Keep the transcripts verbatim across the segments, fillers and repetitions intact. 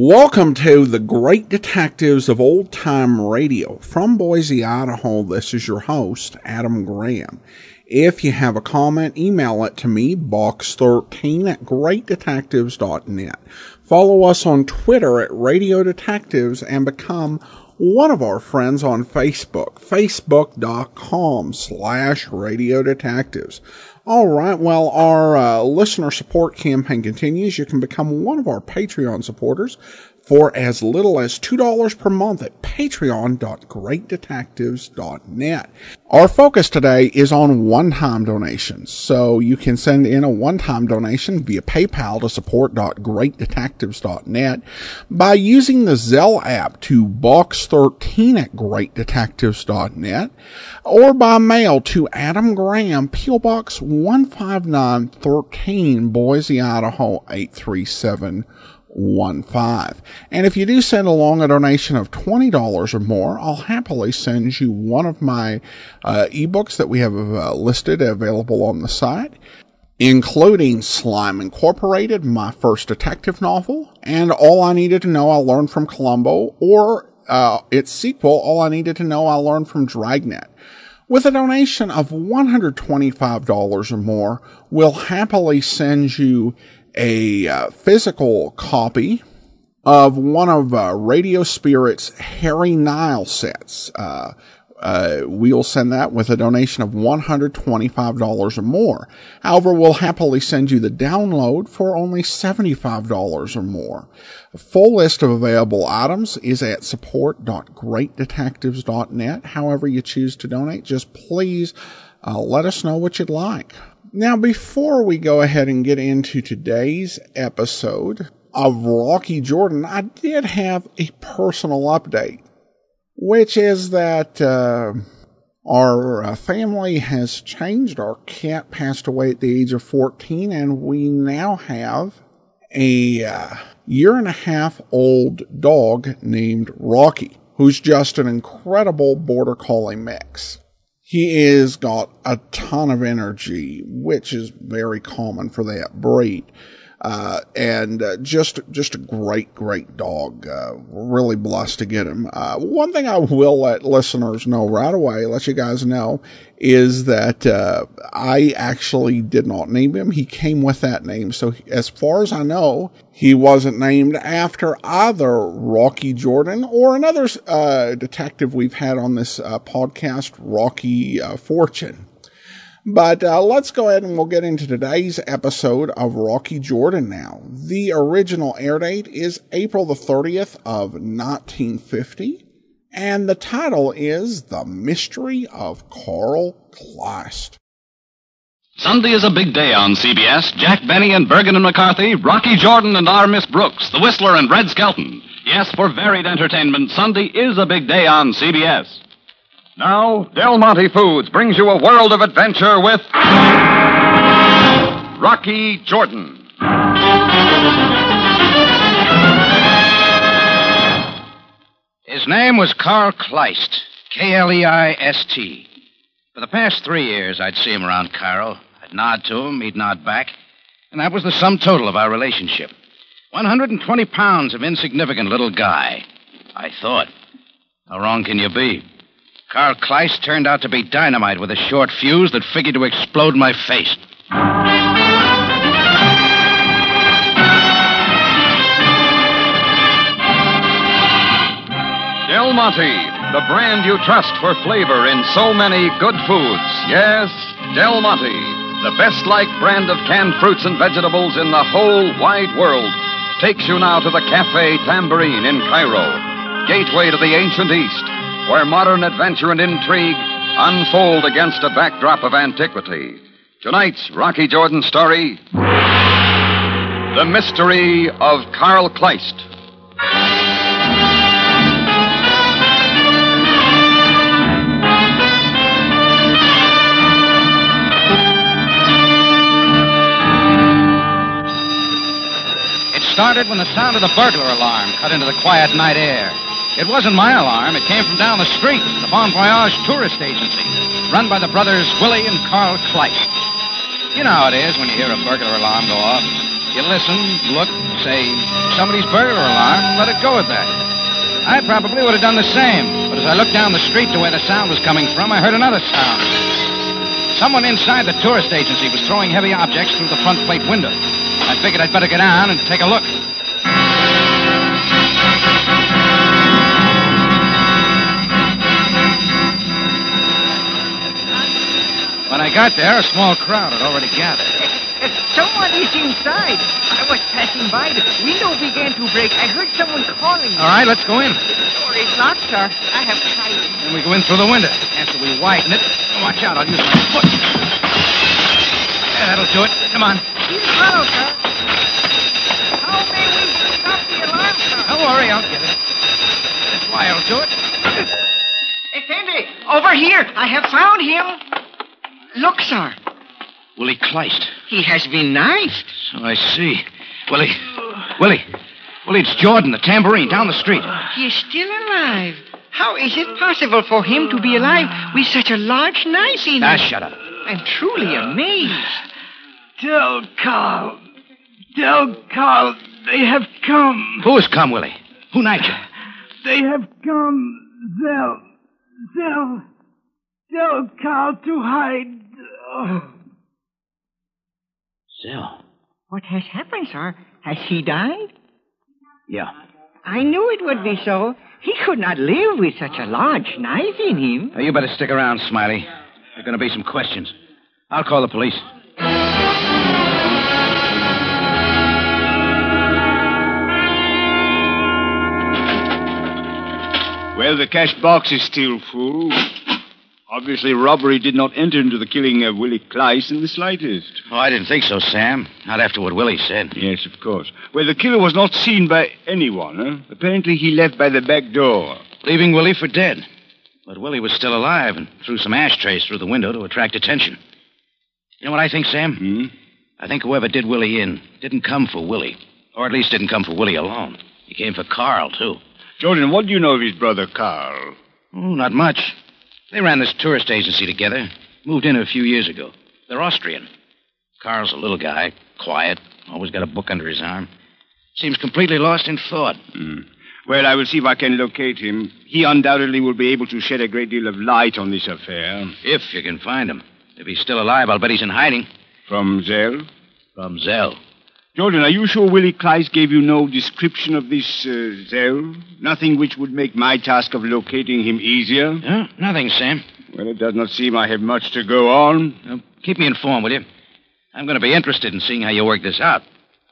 Welcome to the Great Detectives of Old Time Radio. From Boise, Idaho, this is your host, Adam Graham. If you have a comment, email it to me, box thirteen at great detectives dot net. Follow us on Twitter at Radio Detectives and become one of our friends on Facebook, facebook.com slash Radio Detectives. All right, well, our uh, listener support campaign continues. You can become one of our Patreon supporters for as little as two dollars per month at patreon dot great detectives dot net. Our focus today is on one-time donations, so you can send in a one-time donation via PayPal to support dot great detectives dot net by using the Zelle app to box thirteen at great detectives dot net or by mail to Adam Graham, P O Box one five nine one three, Boise, Idaho eight three seven one five. And if you do send along a donation of twenty dollars or more, I'll happily send you one of my uh, ebooks that we have uh, listed available on the site, including Slime Incorporated, my first detective novel, and All I Needed to Know I Learned from Columbo, or uh, its sequel, All I Needed to Know I Learned from Dragnet. With a donation of one hundred twenty-five dollars or more, we'll happily send you a uh, physical copy of one of uh, Radio Spirit's Harry Nile sets. Uh, uh, we'll send that with a donation of one hundred twenty-five dollars or more. However, we'll happily send you the download for only seventy-five dollars or more. A full list of available items is at support dot great detectives dot net. However you choose to donate, just please uh, let us know what you'd like. Now, before we go ahead and get into today's episode of Rocky Jordan, I did have a personal update, which is that uh, our uh, family has changed. Our cat passed away at the age of fourteen, and we now have a uh, year and a half old dog named Rocky, who's just an incredible border collie mix. He has got a ton of energy, which is very common for that breed. Uh, and uh, just just a great, great dog. Uh, we're really blessed to get him. Uh, one thing I will let listeners know right away, let you guys know, is that uh, I actually did not name him. He came with that name. So as far as I know, he wasn't named after either Rocky Jordan or another uh, detective we've had on this uh, podcast, Rocky uh, Fortune. But uh, let's go ahead and we'll get into today's episode of Rocky Jordan now. The original air date is April the thirtieth of nineteen fifty, and the title is The Mystery of Carl Kleist. Sunday is a big day on C B S. Jack Benny and Bergen and McCarthy, Rocky Jordan and our Miss Brooks, The Whistler and Red Skelton. Yes, for varied entertainment, Sunday is a big day on C B S. Now, Del Monte Foods brings you a world of adventure with Rocky Jordan. His name was Carl Kleist, K L E I S T. For the past three years, I'd see him around Cairo. I'd nod to him, he'd nod back, and that was the sum total of our relationship. one hundred twenty pounds of insignificant little guy. I thought. How wrong can you be? Carl Kleist turned out to be dynamite with a short fuse that figured to explode my face. Del Monte, the brand you trust for flavor in so many good foods. Yes, Del Monte, the best-liked brand of canned fruits and vegetables in the whole wide world, takes you now to the Café Tambourine in Cairo, gateway to the ancient East, where modern adventure and intrigue unfold against a backdrop of antiquity. Tonight's Rocky Jordan story, The Mystery of Carl Kleist. It started when the sound of the burglar alarm cut into the quiet night air. It wasn't my alarm. It came from down the street, the Bon Voyage tourist agency, run by the brothers Willie and Carl Kleist. You know how it is when you hear a burglar alarm go off. You listen, look, say, somebody's burglar alarm, let it go at that. I probably would have done the same, but as I looked down the street to where the sound was coming from, I heard another sound. Someone inside the tourist agency was throwing heavy objects through the front plate window. I figured I'd better get down and take a look. When I got there, a small crowd had already gathered. Uh, someone is inside. I was passing by. The window began to break. I heard someone calling. All right, let's go in. The door is locked, sir. I have tried it. Then we go in through the window. After we widen it, watch out, I'll use my foot. Yeah, that'll do it. Come on. He's hollow, sir. How may we stop the alarm, sir? Don't worry, I'll get it. This wire'll do it. Effendi, over here. I have found him. Look, sir. Willie Kleist. He has been knifed. So I see. Willie. Willie. Willie, it's Jordan, the tambourine, down the street. He is still alive. How is it possible for him to be alive with such a large knife in Ah, him? shut up. I'm truly amazed. Tell Carl. Tell Carl they have come. Who has come, Willie? Who knifed you? They have come. Zell. Zell. Tell Carl to hide. Oh. Zell. What has happened, sir? Has he died? Yeah. I knew it would be so. He could not live with such a large knife in him. Now, you better stick around, Smiley. There are going to be some questions. I'll call the police. Well, the cash box is still full. Obviously, robbery did not enter into the killing of Willie Kleist in the slightest. Oh, I didn't think so, Sam. Not after what Willie said. Yes, of course. Well, the killer was not seen by anyone, huh? Apparently, he left by the back door. Leaving Willie for dead. But Willie was still alive and threw some ashtrays through the window to attract attention. You know what I think, Sam? Hmm? I think whoever did Willie in didn't come for Willie. Or at least didn't come for Willie alone. He came for Carl, too. Jordan, what do you know of his brother, Carl? Oh, not much. They ran this tourist agency together. Moved in a few years ago. They're Austrian. Carl's a little guy, quiet, always got a book under his arm. Seems completely lost in thought. Hmm. Well, I will see if I can locate him. He undoubtedly will be able to shed a great deal of light on this affair. If you can find him. If he's still alive, I'll bet he's in hiding. From Zell? From Zell. Jordan, are you sure Willie Kleist gave you no description of this uh, Zell? Nothing which would make my task of locating him easier? No, nothing, Sam. Well, it does not seem I have much to go on. Uh, keep me informed, will you? I'm going to be interested in seeing how you work this out.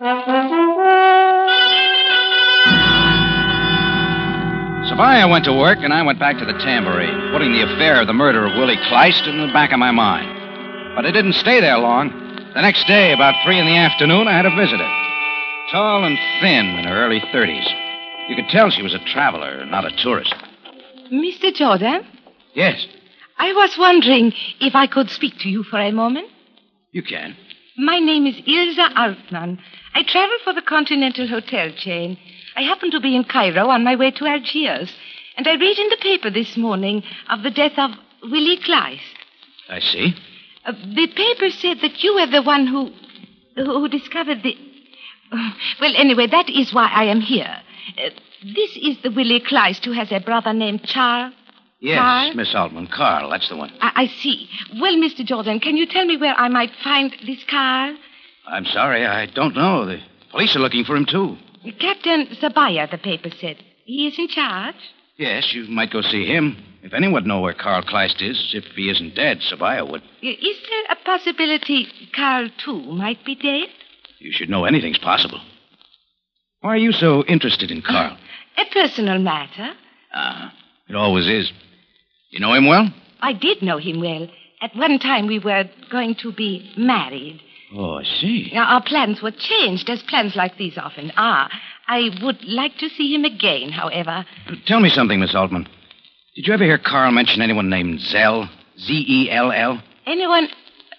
Sabaya went to work, and I went back to the tambourine, putting the affair of the murder of Willie Kleist in the back of my mind. But I didn't stay there long. The next day, about three in the afternoon, I had a visitor. Tall and thin, in her early thirties. You could tell she was a traveler, not a tourist. Mister Jordan? Yes, I was wondering if I could speak to you for a moment. you can. My name is Ilza Altman. I travel for the Continental Hotel chain. I happen to be in Cairo on my way to Algiers, and I read in the paper this morning of the death of Willie Kleist. I see. Uh, the paper said that you were the one who who discovered the... Uh, well, anyway, that is why I am here. Uh, this is the Willie Kleist who has a brother named Charles. Yes, Carl? Miss Altman. Carl, that's the one. I, I see. Well, Mister Jordan, can you tell me where I might find this Carl? I'm sorry, I don't know. The police are looking for him, too. Captain Zabaya, the paper said. He is in charge. Yes, you might go see him. If anyone would know where Carl Kleist is, if he isn't dead, Sabaya would. Is there a possibility Carl, too, might be dead? You should know anything's possible. Why are you so interested in Carl? A personal matter. Ah, it always is. You know him well? I did know him well. At one time, we were going to be married. Oh, I see. Now, our plans were changed, as plans like these often are. I would like to see him again, however. Tell me something, Miss Altman. Did you ever hear Carl mention anyone named Zell? Z E L L? Anyone?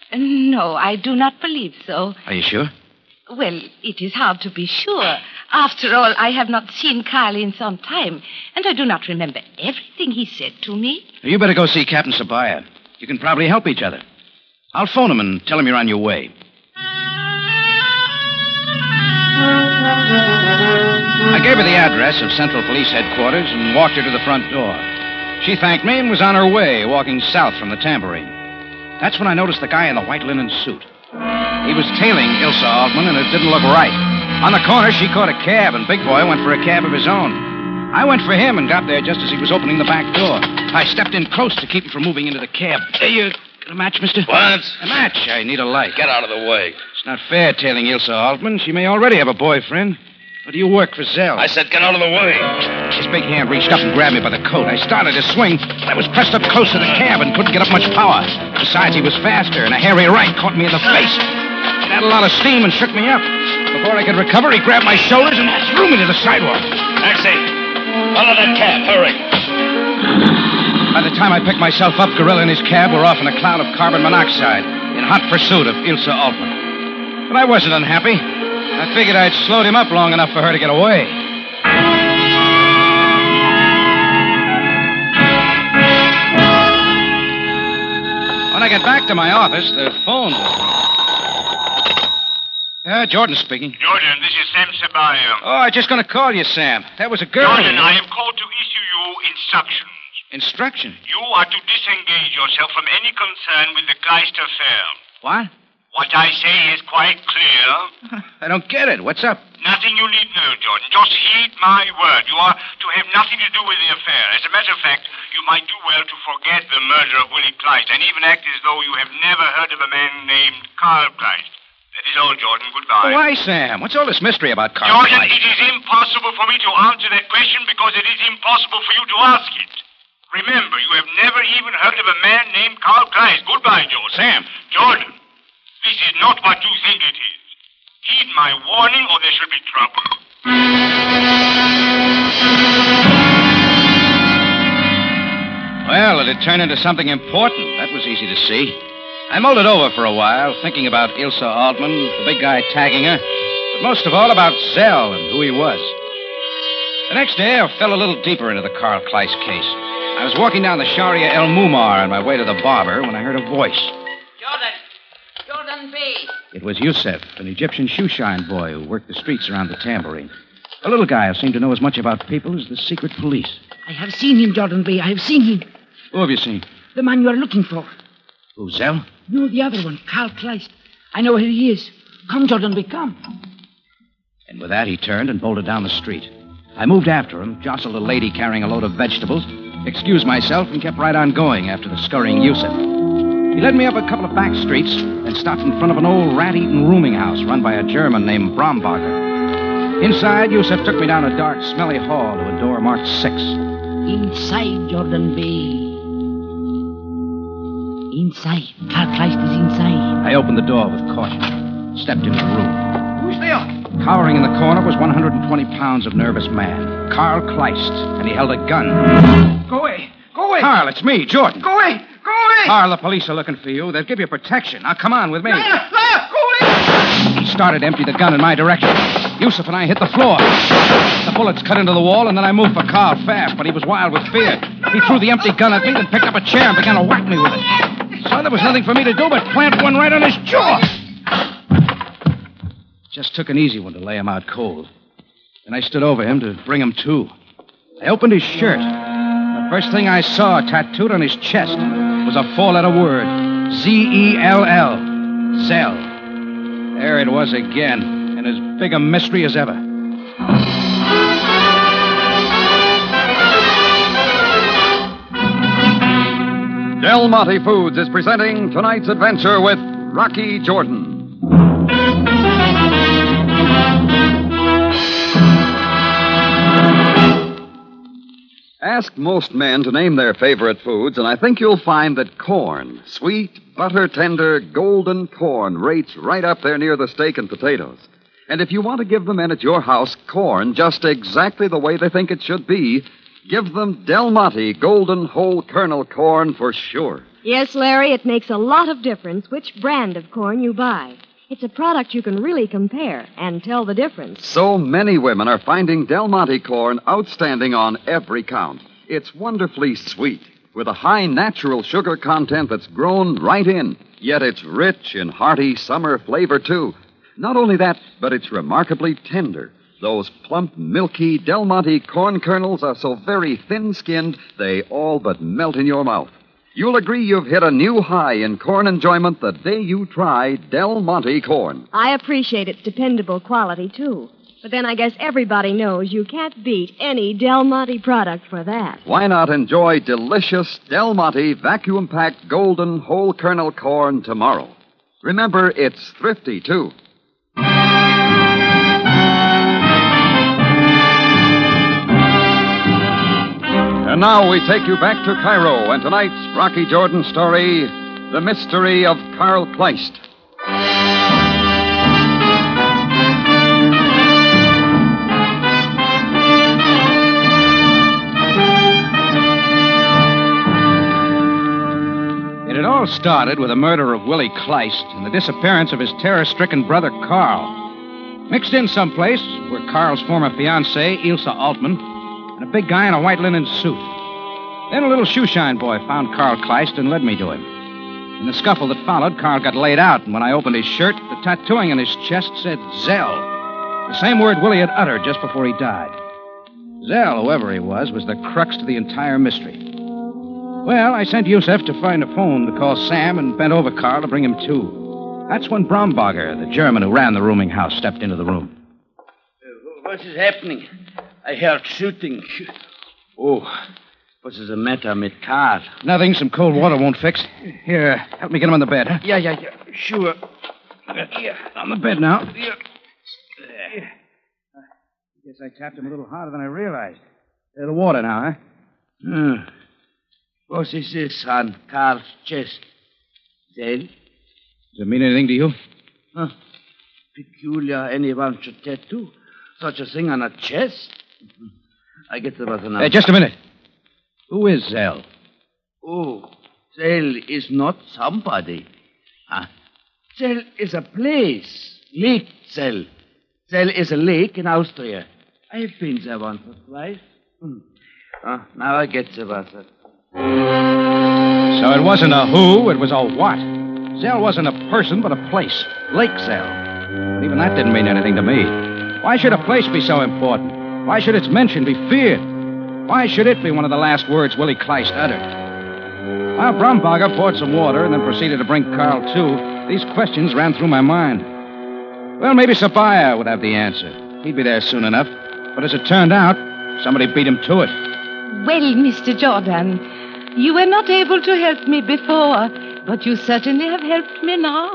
No, I do not believe so. Are you sure? Well, it is hard to be sure. After all, I have not seen Carl in some time, and I do not remember everything he said to me. You better go see Captain Sabaya. You can probably help each other. I'll phone him and tell him you're on your way. I gave her the address of Central Police Headquarters and walked her to the front door. She thanked me and was on her way, walking south from the Tambourine. That's when I noticed the guy in the white linen suit. He was tailing Ilsa Altman, and it didn't look right. On the corner, she caught a cab, and Big Boy went for a cab of his own. I went for him and got there just as he was opening the back door. I stepped in close to keep him from moving into the cab. Hey, you got a match, mister? What? A match. I need a light. Get out of the way. It's not fair tailing Ilsa Altman. She may already have a boyfriend. Or do you work for Zell? I said get out of the way. His big hand reached up and grabbed me by the coat. I started to swing, but I was pressed up close to the cab and couldn't get up much power. Besides, he was faster, and a hairy right caught me in the face. It had a lot of steam and shook me up. Before I could recover, he grabbed my shoulders and threw me to the sidewalk. Taxi. Follow that cab. Hurry. By the time I picked myself up, Gorilla and his cab were off in a cloud of carbon monoxide in hot pursuit of Ilsa Altman. But I wasn't unhappy. I figured I'd slowed him up long enough for her to get away. When I got back to my office, the phone was ringing. Uh, Jordan speaking. Jordan, this is Sam Ceballo. Oh, I was just going to call you, Sam. That was a girl. Jordan, I have called to issue you instructions. Instruction? You are to disengage yourself from any concern with the Kleist affair. What? What I say is quite clear. I don't get it. What's up? Nothing you need know, Jordan. Just heed my word. You are to have nothing to do with the affair. As a matter of fact, you might do well to forget the murder of Willie Kleist and even act as though you have never heard of a man named Carl Kleist. That is all, Jordan. Goodbye. Why, Sam? What's all this mystery about Carl Jordan, Kleist? it is impossible for me to answer that question because it is impossible for you to ask it. Remember, you have never even heard of a man named Carl Kleist. Goodbye, Jordan. Sam. Jordan, this is not what you think it is. Heed my warning or there shall be trouble. Well, it had turned into something important. That was easy to see. I mulled it over for a while, thinking about Ilsa Altman, the big guy tagging her, but most of all about Zell and who he was. The next day, I fell a little deeper into the Carl Kleist case. I was walking down the Sharia El Mumar on my way to the barber when I heard a voice. Jordan! Jordan B. It was Yusef, an Egyptian shoeshine boy who worked the streets around the Tambourine. A little guy who seemed to know as much about people as the secret police. I have seen him, Jordan B. I have seen him. Who have you seen? The man you are looking for. Who, Zell? No, the other one, Carl Kleist. I know where he is. Come, Jordan B., come. And with that, he turned and bolted down the street. I moved after him, jostled a lady carrying a load of vegetables, excused myself, and kept right on going after the scurrying Yusef. He led me up a couple of back streets and stopped in front of an old rat-eaten rooming house run by a German named Brombacher. Inside, Yusef took me down a dark, smelly hall to a door marked six. Inside, Jordan B. Inside. Carl Kleist is inside. I opened the door with caution, stepped into the room. Who's there? Cowering in the corner was one hundred twenty pounds of nervous man, Carl Kleist, and he held a gun. Go away. Go away. Carl, it's me, Jordan. Go away. Go away. Carl, the police are looking for you. They'll give you protection. Now, come on with me. Liar, liar, go away. He started to empty the gun in my direction. Yusef and I hit the floor. The bullets cut into the wall, and then I moved for Carl fast, but he was wild with fear. He threw the empty gun at me, then picked up a chair and began to whack me with it. So there was nothing for me to do but plant one right on his jaw. Just took an easy one to lay him out cold. Then I stood over him to bring him to. I opened his shirt. The first thing I saw tattooed on his chest was a four-letter word. Z E L L. Zell. There it was again, and as big a mystery as ever. Del Monte Foods is presenting tonight's adventure with Rocky Jordan. Ask most men to name their favorite foods, and I think you'll find that corn, sweet, butter-tender, golden corn, rates right up there near the steak and potatoes. And if you want to give the men at your house corn just exactly the way they think it should be, give them Del Monte golden whole kernel corn for sure. Yes, Larry, it makes a lot of difference which brand of corn you buy. It's a product you can really compare and tell the difference. So many women are finding Del Monte corn outstanding on every count. It's wonderfully sweet, with a high natural sugar content that's grown right in. Yet it's rich in hearty summer flavor, too. Not only that, but it's remarkably tender. Those plump, milky Del Monte corn kernels are so very thin-skinned, they all but melt in your mouth. You'll agree you've hit a new high in corn enjoyment the day you try Del Monte corn. I appreciate its dependable quality, too. But then I guess everybody knows you can't beat any Del Monte product for that. Why not enjoy delicious Del Monte vacuum-packed golden whole kernel corn tomorrow? Remember, it's thrifty, too. And now we take you back to Cairo and tonight's Rocky Jordan story, The Mystery of Karl Kleist. It had all started with the murder of Willie Kleist and the disappearance of his terror-stricken brother, Carl. Mixed in someplace were Carl's former fiancée, Ilse Altman, and a big guy in a white linen suit. Then a little shoeshine boy found Karl Kleist and led me to him. In the scuffle that followed, Carl got laid out, and when I opened his shirt, the tattooing on his chest said Zell, the same word Willie had uttered just before he died. Zell, whoever he was, was the crux to the entire mystery. Well, I sent Yusef to find a phone to call Sam and bent over Carl to bring him to. That's when Brombacher, the German who ran the rooming house, stepped into the room. What is happening? I heard shooting. Oh, what is the matter with Carl? Nothing. Some cold water won't fix. Here, help me get him on the bed. Huh? Yeah, yeah, yeah. Sure. Here, on the bed now. Yeah. I guess I tapped him a little harder than I realized. There's the water now, huh? Hmm. What is this on Carl's chest? Then? Does it mean anything to you? Huh. Peculiar anyone should tattoo such a thing on a chest? I get about enough. Hey, just a minute. Who is Zell? Oh, Zell is not somebody. Huh? Zell is a place. Lake Zell. Zell is a lake in Austria. I've been there once or twice. Hmm. Oh, now I get the water. So it wasn't a who, it was a what. Zell wasn't a person, but a place. Lake Zell. But even that didn't mean anything to me. Why should a place be so important? Why should its mention be feared? Why should it be one of the last words Willie Kleist uttered? While Brombacher poured some water and then proceeded to bring Carl to, these questions ran through my mind. Well, maybe Sabaya would have the answer. He'd be there soon enough. But as it turned out, somebody beat him to it. Well, Mister Jordan, you were not able to help me before, but you certainly have helped me now.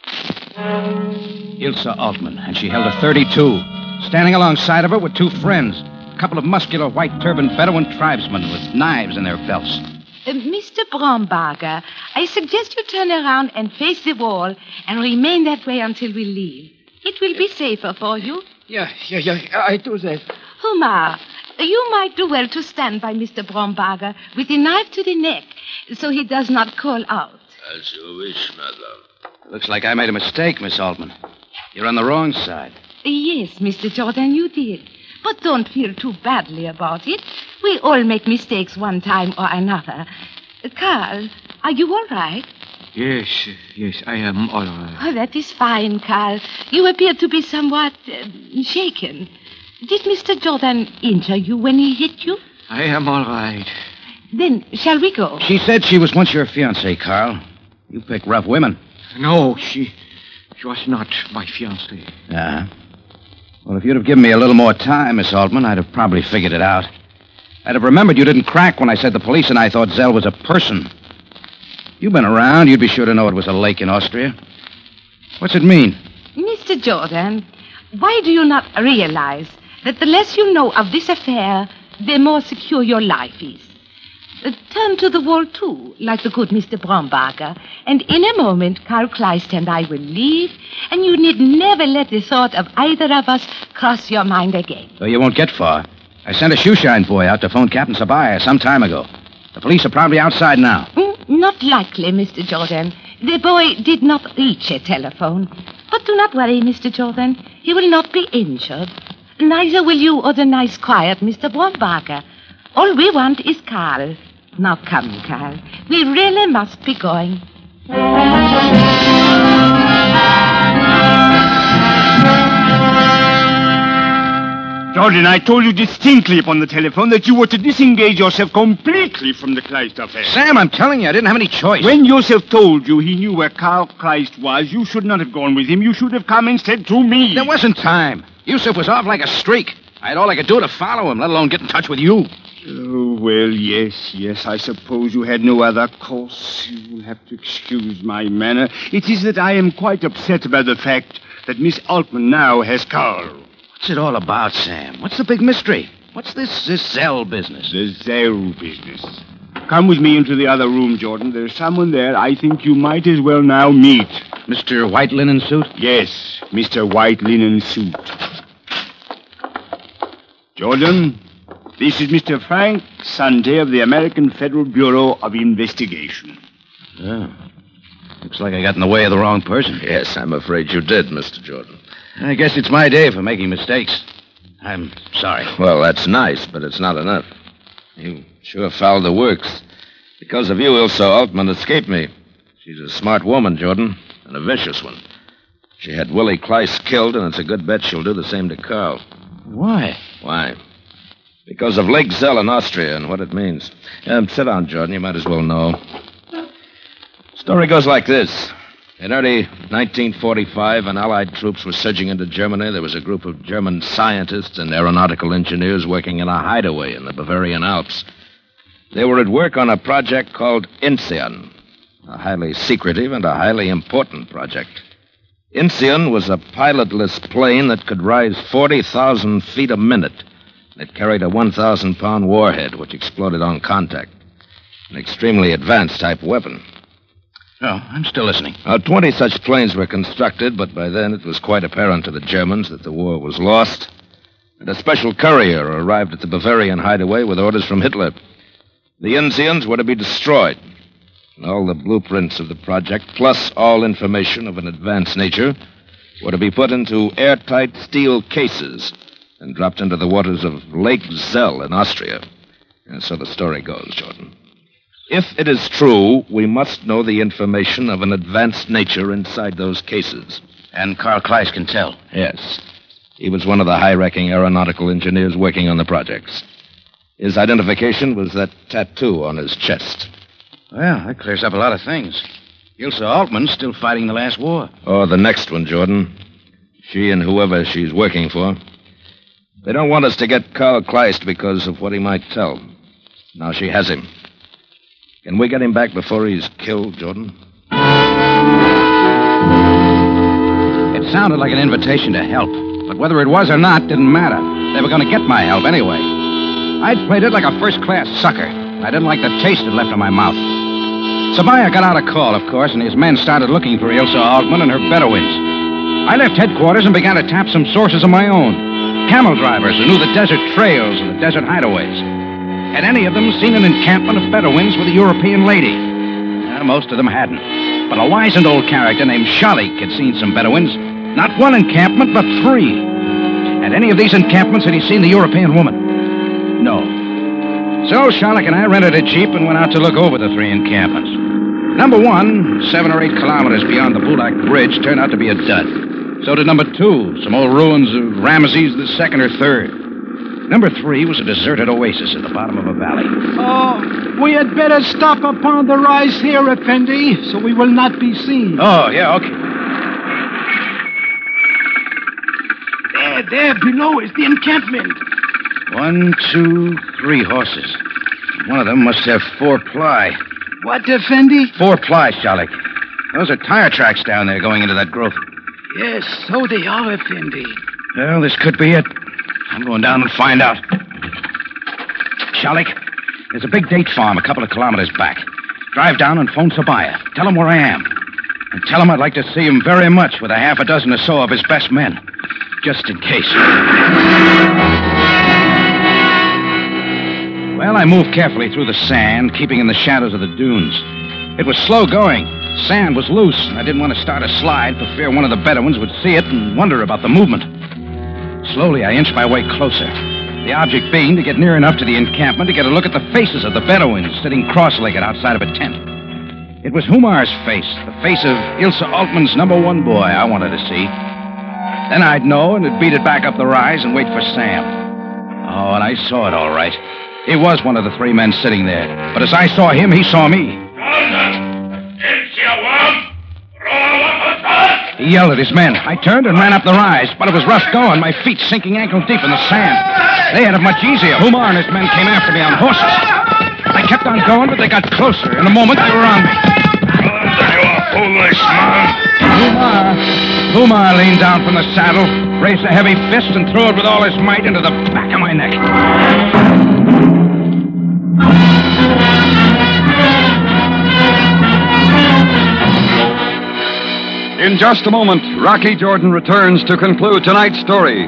Ilse Altman, and she held a thirty-two. Standing alongside of her were two friends, a couple of muscular white-turbaned Bedouin tribesmen with knives in their belts. Uh, Mister Brombacher, I suggest you turn around and face the wall and remain that way until we leave. It will be safer for you. Yeah, yeah, yeah, I do that. Humar, you might do well to stand by Mister Brombacher with the knife to the neck so he does not call out. As you wish, madam. Looks like I made a mistake, Miss Altman. You're on the wrong side. Yes, Mister Jordan, you did. But don't feel too badly about it. We all make mistakes one time or another. Uh, Carl, are you all right? Yes, yes, I am all right. Oh, that is fine, Carl. You appear to be somewhat uh, shaken. Did Mister Jordan injure you when he hit you? I am all right. Then, shall we go? She said she was once your fiancée, Carl. You pick rough women. No, she... she was not my fiancée. Uh-huh. Well, if you'd have given me a little more time, Miss Altman, I'd have probably figured it out. I'd have remembered you didn't crack when I said the police and I thought Zell was a person. You've been around. You'd be sure to know it was a lake in Austria. What's it mean? Mister Jordan, why do you not realize that the less you know of this affair, the more secure your life is? Uh, turn to the wall, too, like the good Mister Brombacher, and in a moment, Karl Kleist and I will leave, and you need never let the thought of either of us cross your mind again. So you won't get far. I sent a shoeshine boy out to phone Captain Sabaya some time ago. The police are probably outside now. Mm, not likely, Mister Jordan. The boy did not reach a telephone. But do not worry, Mister Jordan. He will not be injured. Neither will you or the nice, quiet Mister Brombacher. All we want is Carl. Now come, Carl. We really must be going. Jordan, I told you distinctly upon the telephone that you were to disengage yourself completely from the Kleist affair. Sam, I'm telling you, I didn't have any choice. When Yosef told you he knew where Carl Kleist was, you should not have gone with him. You should have come instead to me. There wasn't time. Yusuf was off like a streak. I had all I could do to follow him, let alone get in touch with you. Oh, well, yes, yes, I suppose you had no other course. You will have to excuse my manner. It is that I am quite upset about the fact that Miss Altman now has Carl. What's it all about, Sam? What's the big mystery? What's this, this Zell business? The Zell business. Come with me into the other room, Jordan. There's someone there I think you might as well now meet. Mister White Linen Suit? Yes, Mister White Linen Suit. Jordan, this is Mister Frank Sante of the American Federal Bureau of Investigation. Oh. Looks like I got in the way of the wrong person. Yes, I'm afraid you did, Mister Jordan. I guess it's my day for making mistakes. I'm sorry. Well, that's nice, but it's not enough. You sure fouled the works. Because of you, Ilsa Altman escaped me. She's a smart woman, Jordan, and a vicious one. She had Willie Kleist killed, and it's a good bet she'll do the same to Carl. Why? Why? Because of Lake Zell in Austria and what it means. Um, sit down, Jordan. You might as well know. Story goes like this. In early nineteen forty-five, when Allied troops were surging into Germany, there was a group of German scientists and aeronautical engineers working in a hideaway in the Bavarian Alps. They were at work on a project called Incion, a highly secretive and a highly important project. Incion was a pilotless plane that could rise forty thousand feet a minute. It carried a one thousand pound warhead, which exploded on contact. An extremely advanced type weapon. Oh, I'm still listening. Uh, twenty such planes were constructed, but by then it was quite apparent to the Germans that the war was lost. And a special courier arrived at the Bavarian hideaway with orders from Hitler. The Incions were to be destroyed. And all the blueprints of the project, plus all information of an advanced nature, were to be put into airtight steel cases and dropped into the waters of Lake Zell in Austria. And so the story goes, Jordan. If it is true, we must know the information of an advanced nature inside those cases. And Carl Kleist can tell? Yes. He was one of the high-ranking aeronautical engineers working on the projects. His identification was that tattoo on his chest. Well, that clears up a lot of things. Ilsa Altman's still fighting the last war. Oh, the next one, Jordan. She and whoever she's working for. They don't want us to get Carl Kleist because of what he might tell. Now she has him. Can we get him back before he's killed, Jordan? It sounded like an invitation to help, but whether it was or not didn't matter. They were going to get my help anyway. I'd played it like a first-class sucker. I didn't like the taste it left in my mouth. Sabaya got out a call, of course, and his men started looking for Ilsa Altman and her Bedouins. I left headquarters and began to tap some sources of my own. Camel drivers who knew the desert trails and the desert hideaways. Had any of them seen an encampment of Bedouins with a European lady? Uh, most of them hadn't. But a wizened old character named Shalik had seen some Bedouins. Not one encampment, but three. At any of these encampments had he seen the European woman? No. So Shalik and I rented a jeep and went out to look over the three encampments. Number one, seven or eight kilometers beyond the Bulak Bridge, turned out to be a dud. So did number two, some old ruins of Ramesses the second or third. Number three was a deserted oasis at the bottom of a valley. Oh, we had better stop upon the rise here, Effendi, so we will not be seen. Oh, yeah, okay. There, there, below is the encampment. One, two, three horses. One of them must have four ply. What, Effendi? Four ply, Shalik. Those are tire tracks down there going into that growth. Yes, so they are, Effendi. Well, this could be it. I'm going down and find out. Shalik, there's a big date farm a couple of kilometers back. Drive down and phone Sabaya. Tell him where I am. And tell him I'd like to see him very much with a half a dozen or so of his best men. Just in case. Well, I moved carefully through the sand, keeping in the shadows of the dunes. It was slow going. Sand was loose, and I didn't want to start a slide for fear one of the Bedouins would see it and wonder about the movement. Slowly, I inched my way closer, the object being to get near enough to the encampment to get a look at the faces of the Bedouins sitting cross-legged outside of a tent. It was Humar's face, the face of Ilsa Altman's number one boy I wanted to see. Then I'd know and it'd beat it back up the rise and wait for Sam. Oh, and I saw it all right. He was one of the three men sitting there. But as I saw him, he saw me. He yelled at his men. I turned and ran up the rise, but it was rough going, my feet sinking ankle deep in the sand. They had it much easier. Humar and his men came after me on horses. I kept on going, but they got closer. In a moment, they were on me. Foolish man. Humar. Humar leaned down from the saddle, raised a heavy fist, and threw it with all his might into the back of my neck. In just a moment, Rocky Jordan returns to conclude tonight's story.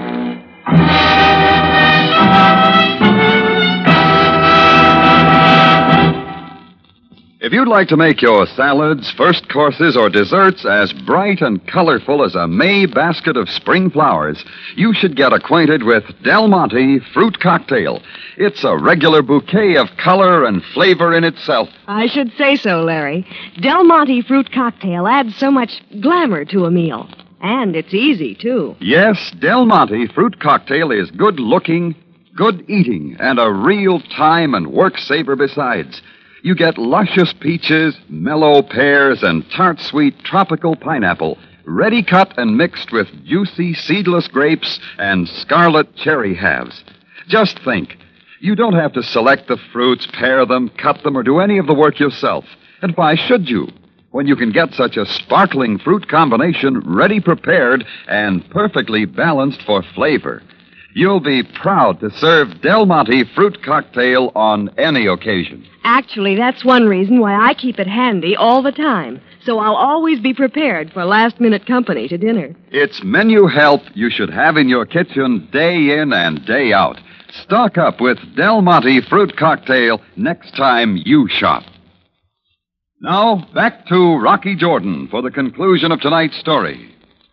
If you'd like to make your salads, first courses, or desserts as bright and colorful as a May basket of spring flowers, you should get acquainted with Del Monte Fruit Cocktail. It's a regular bouquet of color and flavor in itself. I should say so, Larry. Del Monte Fruit Cocktail adds so much glamour to a meal. And it's easy, too. Yes, Del Monte Fruit Cocktail is good looking, good eating, and a real time and work saver besides. You get luscious peaches, mellow pears, and tart-sweet tropical pineapple, ready cut and mixed with juicy seedless grapes and scarlet cherry halves. Just think, you don't have to select the fruits, pare them, cut them, or do any of the work yourself. And why should you, when you can get such a sparkling fruit combination ready prepared and perfectly balanced for flavor? You'll be proud to serve Del Monte Fruit Cocktail on any occasion. Actually, that's one reason why I keep it handy all the time, so I'll always be prepared for last-minute company to dinner. It's menu help you should have in your kitchen day in and day out. Stock up with Del Monte Fruit Cocktail next time you shop. Now, back to Rocky Jordan for the conclusion of tonight's story.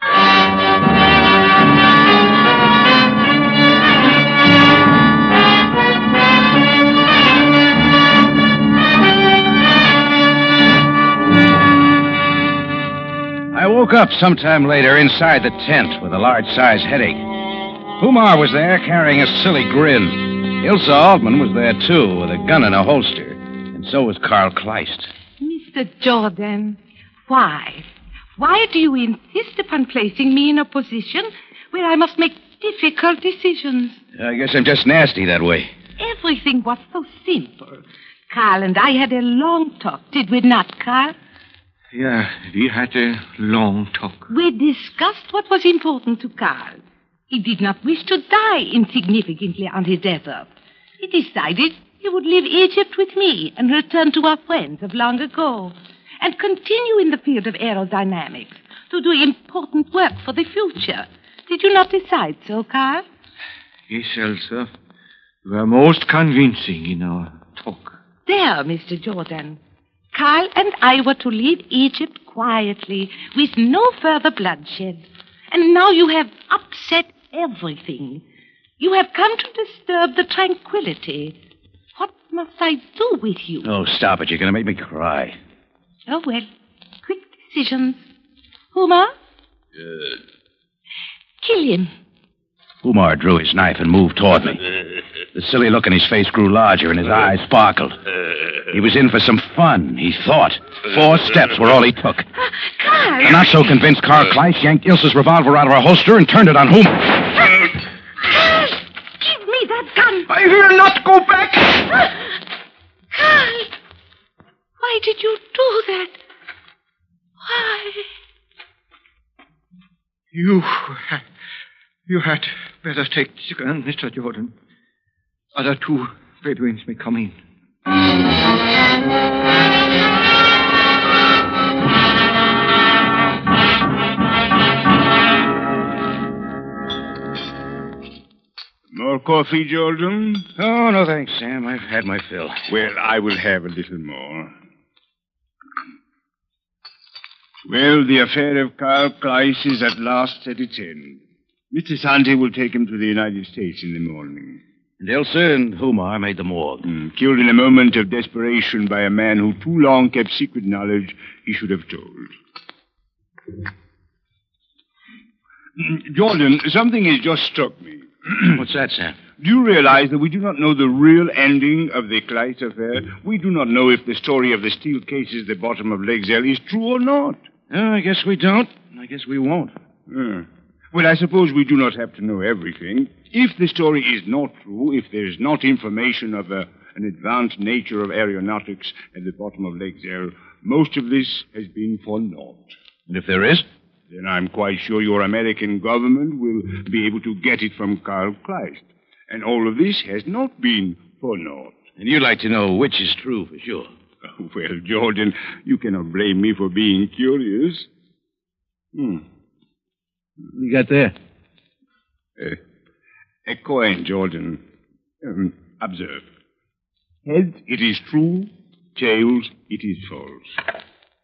I woke up sometime later inside the tent with a large-sized headache. Humar was there carrying a silly grin. Ilsa Altman was there, too, with a gun in a holster. And so was Carl Kleist. Mister Jordan, why? Why do you insist upon placing me in a position where I must make difficult decisions? I guess I'm just nasty that way. Everything was so simple. Carl and I had a long talk, did we not, Carl? Yeah, we had a long talk. We discussed what was important to Carl. He did not wish to die insignificantly on his desert. He decided he would leave Egypt with me and return to our friends of long ago and continue in the field of aerodynamics to do important work for the future. Did you not decide so, Carl? Yes, Elsa. You were most convincing in our talk. There, Mister Jordan. Carl and I were to leave Egypt quietly, with no further bloodshed. And now you have upset everything. You have come to disturb the tranquility. What must I do with you? Oh, stop it. You're going to make me cry. Oh, well. Quick decisions. Humar? Uh... Kill him. Humar drew his knife and moved toward me. The silly look in his face grew larger and his eyes sparkled. He was in for some fun, he thought. Four steps were all he took. Uh, Carl! The not-so-convinced Carl Kleist yanked Ilsa's revolver out of her holster and turned it on Humar. Carl! Give me that gun! I will not go back! Carl! Why did you do that? Why? You... You had better take the gun, Mister Jordan. Other two Bedouins may come in. More coffee, Jordan? Oh, no thanks, Sam. I've had my fill. Well, I will have a little more. Well, the affair of Carl Kleist is at last at its end. Mister Santi will take him to the United States in the morning. And Ilsa and Humar made the morgue. Mm, killed in a moment of desperation by a man who too long kept secret knowledge he should have told. Mm, Jordan, something has just struck me. What's that, Sam? Do you realize that we do not know the real ending of the Kleist affair? We do not know if the story of the steel cases at the bottom of Lake Zell is true or not. Oh, I guess we don't. I guess we won't. Uh, well, I suppose we do not have to know everything. If the story is not true, if there is not information of a, an advanced nature of aeronautics at the bottom of Lake Zell, most of this has been for naught. And if there is? Then I'm quite sure your American government will be able to get it from Karl Kleist. And all of this has not been for naught. And you'd like to know which is true for sure. Oh, well, Jordan, you cannot blame me for being curious. Hmm. What you got there? Uh, a coin, Jordan. Um, observe. Heads, it is true. Tails, it is false.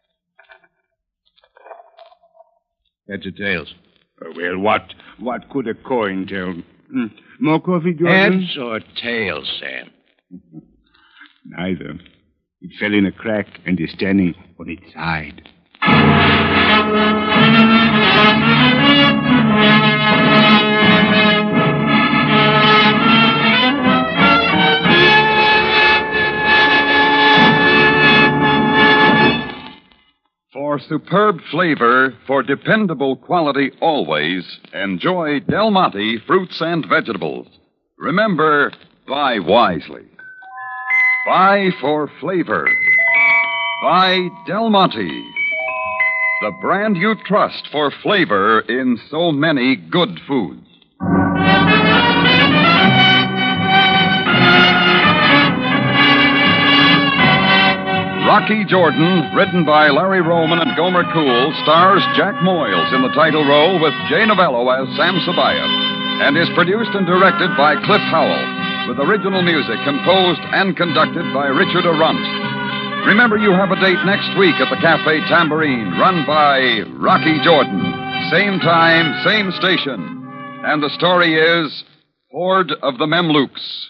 Heads or tails? Uh, well, what what could a coin tell? Hmm. More coffee, Jordan? Heads or tails, Sam? Neither. It fell in a crack and is standing on its side. For superb flavor, for dependable quality always, enjoy Del Monte fruits and vegetables. Remember, buy wisely. Buy for flavor. Buy Del Monte, the brand you trust for flavor in so many good foods. Rocky Jordan, written by Larry Roman and Gomer Cool, stars Jack Moyles in the title role with Jay Novello as Sam Sabayath, and is produced and directed by Cliff Howell, with original music composed and conducted by Richard Arunt. Remember, you have a date next week at the Cafe Tambourine, run by Rocky Jordan. Same time, same station. And the story is Horde of the Memlooks.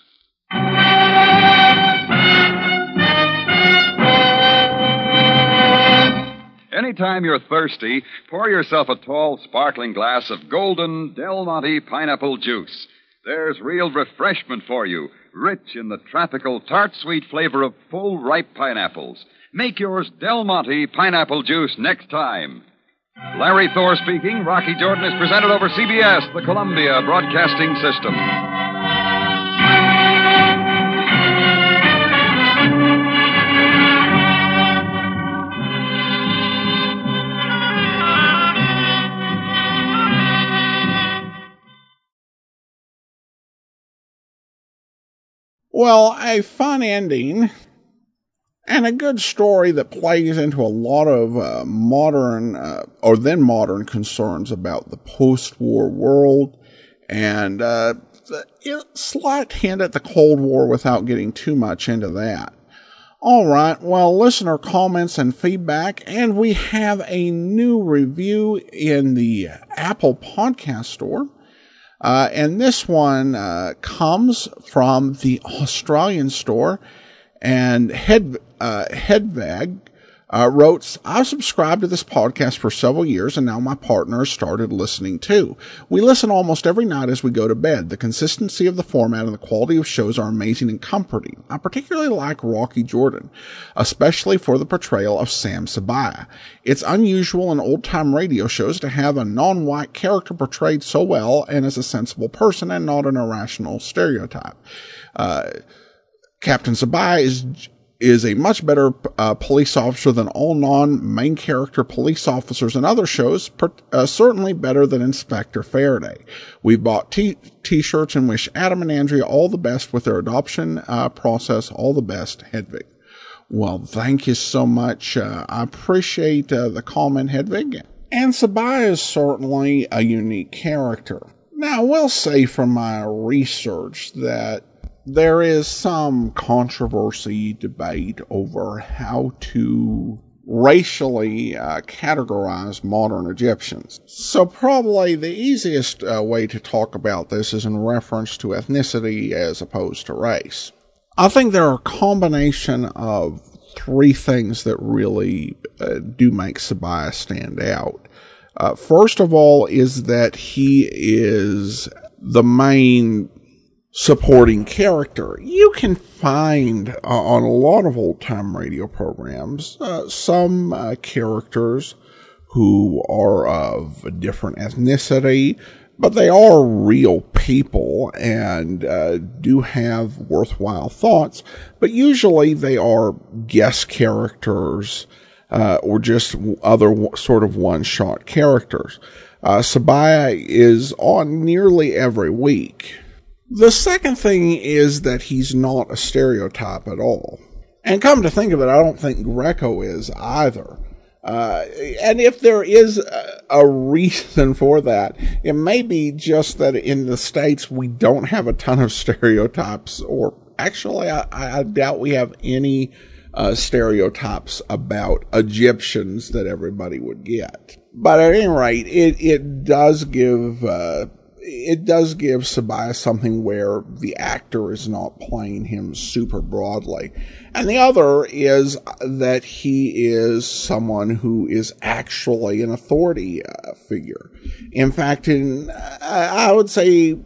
Anytime you're thirsty, pour yourself a tall, sparkling glass of golden Del Monte pineapple juice. There's real refreshment for you, rich in the tropical, tart-sweet flavor of full, ripe pineapples. Make yours Del Monte pineapple juice next time. Larry Thor speaking. Rocky Jordan is presented over C B S, the Columbia Broadcasting System. Well, a fun ending and a good story that plays into a lot of uh, modern, uh, or then modern concerns about the post-war world, and uh, a slight hint at the Cold War without getting too much into that. All right, well, listener comments and feedback, and we have a new review in the Apple Podcast Store. Uh, and this one uh, comes from the Australian store, and Head uh, Hedvag uh, wrote, I've subscribed to this podcast for several years, and now my partner has started listening too. We listen almost every night as we go to bed. The consistency of the format and the quality of shows are amazing and comforting. I particularly like Rocky Jordan, especially for the portrayal of Sam Sabayath. It's unusual in old-time radio shows to have a non-white character portrayed so well and as a sensible person and not an irrational stereotype. Uh, Captain Sabayath is is a much better uh, police officer than all non-main character police officers in other shows, per, uh, certainly better than Inspector Faraday. We've bought t- t-shirts and wish Adam and Andrea all the best with their adoption uh, process. All the best, Hedvig. Well, thank you so much. Uh, I appreciate uh, the comment, Hedvig. And Sabayath is certainly a unique character. Now, I will say from my research that there is some controversy, debate over how to racially uh, categorize modern Egyptians. So probably the easiest uh, way to talk about this is in reference to ethnicity as opposed to race. I think there are a combination of three things that really uh, do make Sabayath stand out. Uh, first of all is that he is the main supporting character. You can find uh, on a lot of old-time radio programs uh, some uh, characters who are of a different ethnicity, but they are real people and uh, do have worthwhile thoughts, but usually they are guest characters uh, or just other w- sort of one-shot characters. Uh, Sabaya is on nearly every week. The second thing is that he's not a stereotype at all. And come to think of it, I don't think Greco is either. Uh, and if there is a, a reason for that, it may be just that in the States we don't have a ton of stereotypes, or actually I, I doubt we have any uh, stereotypes about Egyptians that everybody would get. But at any rate, it, it does give... Uh, It does give Sabaya something where the actor is not playing him super broadly. And the other is that he is someone who is actually an authority uh, figure. In fact, in, I would say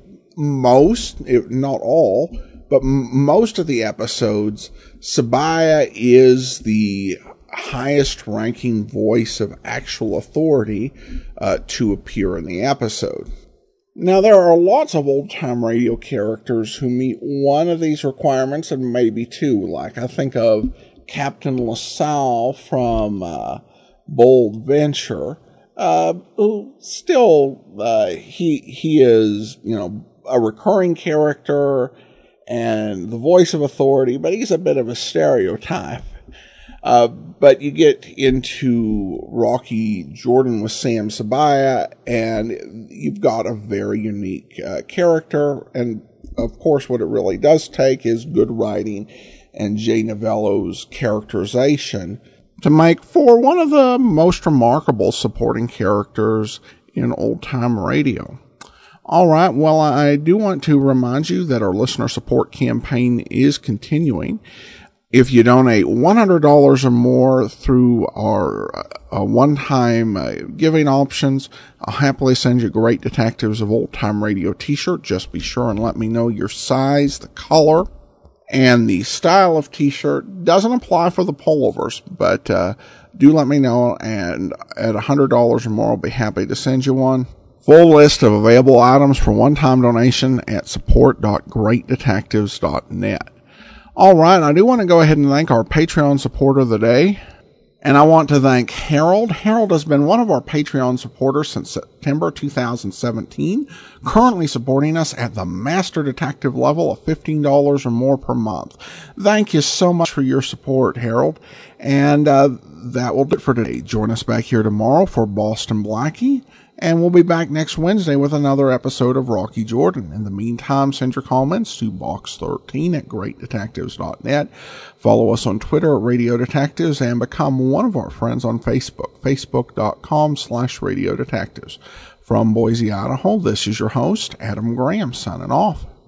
most, if not all, but m- most of the episodes, Sabaya is the highest ranking voice of actual authority uh, to appear in the episode. Now, there are lots of old-time radio characters who meet one of these requirements and maybe two. Like, I think of Captain LaSalle from uh, Bold Venture, uh, who still, uh, he, he is, you know, a recurring character and the voice of authority, but he's a bit of a stereotype. Uh, but you get into Rocky Jordan with Sam Sabaya, and you've got a very unique uh, character. And, of course, what it really does take is good writing and Jay Novello's characterization to make for one of the most remarkable supporting characters in old-time radio. All right, well, I do want to remind you that our listener support campaign is continuing. If you donate one hundred dollars or more through our uh, one-time uh, giving options, I'll happily send you Great Detectives of Old Time Radio t-shirt. Just be sure and let me know your size, the color, and the style of t-shirt. Doesn't apply for the pullovers, but uh, do let me know, and at one hundred dollars or more, I'll be happy to send you one. Full list of available items for one-time donation at support dot great detectives dot net. All right, I do want to go ahead and thank our Patreon supporter of the day. And I want to thank Harold. Harold has been one of our Patreon supporters since September two thousand seventeen, currently supporting us at the Master Detective level of fifteen dollars or more per month. Thank you so much for your support, Harold. And uh, that will do it for today. Join us back here tomorrow for Boston Blackie. And we'll be back next Wednesday with another episode of Rocky Jordan. In the meantime, send your comments to box thirteen at great detectives dot net. Follow us on Twitter at Radio Detectives and become one of our friends on Facebook, facebook dot com slash Radio Detectives. From Boise, Idaho, this is your host, Adam Graham, signing off.